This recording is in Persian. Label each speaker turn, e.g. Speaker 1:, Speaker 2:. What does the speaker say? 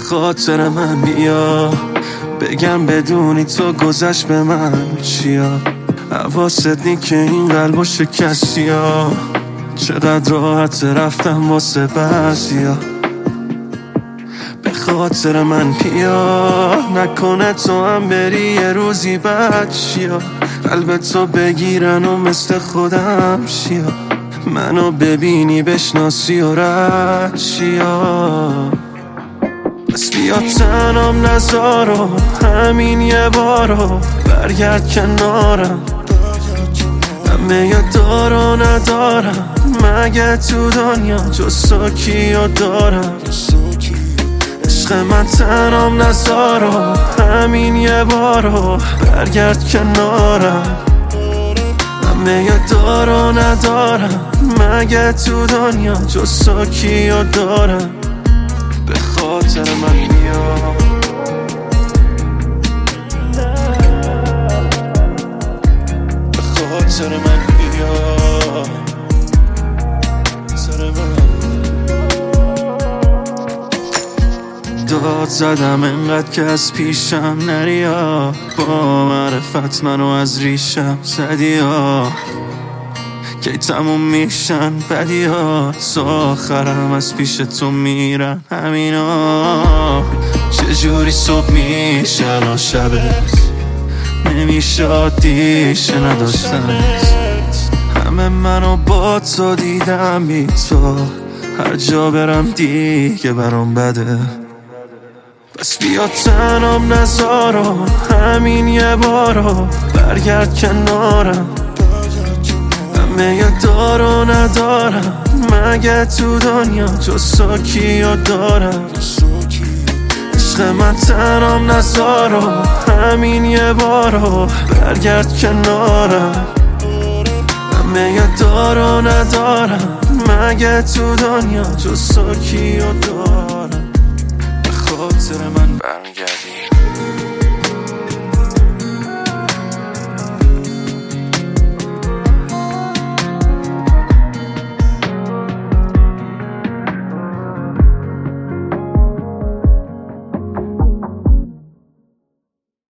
Speaker 1: خاطر من بیا، بگم بدونی تو گذشت به من چیا. حواست نی که این قلبو شکستی ها، چقدر راحت رفتم واسه بعضیا. به خاطر من بیا، نکنه تو هم بری یه روزی بد چیا. قلب تو بگیرن و مثل خودم شیا، منو ببینی بشناسی و رد چیا. بس بیا تنم نذارو، همین یه بارو برگرد کنارم. همه یا دارو ندارم، مگه تو دنیا جز تو کیو دارم. عشق من تنم نذارو، همین یه بارو برگرد کنارم. همه یا دارو ندارم، مگه تو دنیا جز تو کیو دارم. به خاطر من بیا، به خاطر من بیا، سر من داد زدم انقدر که از پیشم نریا. با معرفت منو از ریشم زدی ها، کی تموم میشن بدی ها. تا آخرم از پیش تو میرن همینا. چجوری صبح میشن و شبت نمیشه عادیشه نداشتنت. همه منو با تو دیدم بی تو، هر جا برم دیگه برام بده. بس بیا تنم نذارو، همین یه بارو برگرد کنارم. همه یه دارو ندارم، مگه تو دنیا جز تو کیو دارم. عشق من تنم نذارو، همین یه بارو برگرد کنارم. همه یه دارو ندارم، مگه تو دنیا جز تو کیو دارم. به خاطر من برگردی